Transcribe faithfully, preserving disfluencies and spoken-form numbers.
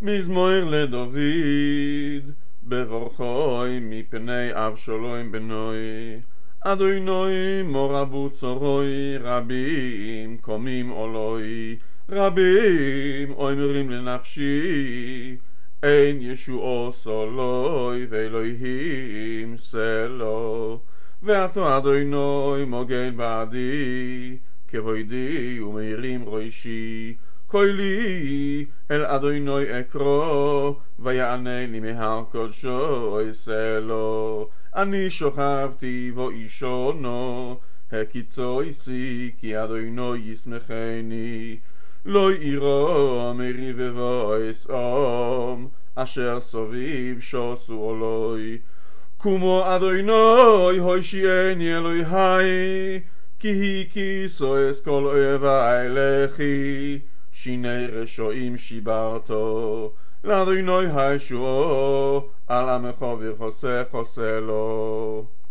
מזמור לדוד, בברכוי מפני אבשלום בנוי. אדוני מורבו צורוי, רבים קומים עולוי, רבים אומרים לנפשי, אין ישועו סולוי ואלוהים סלו. ואתו אדוני מוגן בעדי, כבודי ומאירים ראשי. קולי אל אדוני אקרא, ויענה לי מהר קודשו אסלו. אני שוכבתי ואישונו, הקיצו איסי, כי אדוני ישמחני. לא ירא מריבבו אסעום, אשר סביב שוסו עולוי. קומו אדוני הושיעני אלוהי, כי הכיסו אס כל אויבי לכי. שיני רשעים שיברתו, לאדוני הישועו, על עמך וחוסך חוסה לו.